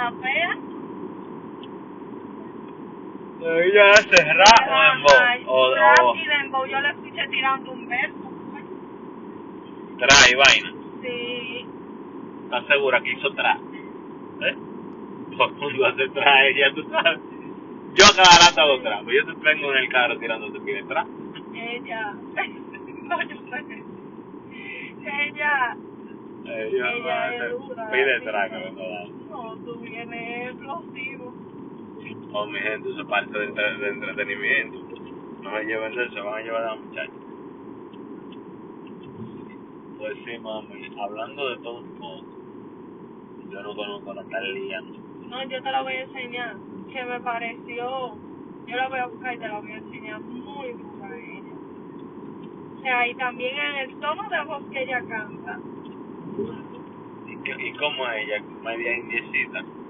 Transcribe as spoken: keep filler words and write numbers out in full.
está fea. Ella hace rap o dembow. O, rap o... y dembow, yo le escuché tirando un verso. Tra y vaina. Sí. ¿Estás segura que hizo tra? ¿Eh? Todo el mundo hace tra, ella, tú sabes. Yo a cada rato hago tra, pues yo te tengo en el carro tirándote pide tra. Ella. No, yo sé. Ella. Ella, Ella no, es dura. pide tra, que me da. No, tú vienes explosivo. Oh, mi gente, eso es parte de, entre, de entretenimiento. No me lleven de eso, se van a llevar a la muchacha. Pues sí, mami, hablando de todo un poco, yo no conozco a la Talía. No, yo te la voy a enseñar. Que me pareció. Yo la voy a buscar y te la voy a enseñar. Muy dura ella. O sea, y también en el tono de voz que ella canta. ¿Y, qué, y cómo ella? Media indiecita.